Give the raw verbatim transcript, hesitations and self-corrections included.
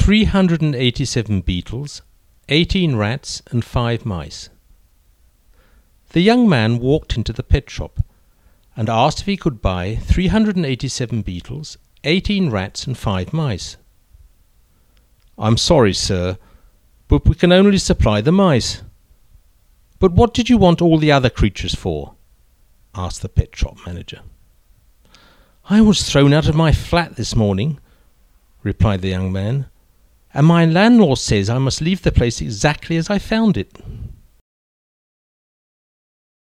three hundred eighty-seven beetles, eighteen rats, and five mice. The young man walked into the pet shop and asked if he could buy three hundred eighty-seven beetles, eighteen rats, and five mice. "I'm sorry, sir, but we can only supply the mice." "But what did you want all the other creatures for?" asked the pet shop manager. "I was thrown out of my flat this morning," replied the young man, "and my landlord says I must leave the place exactly as I found it."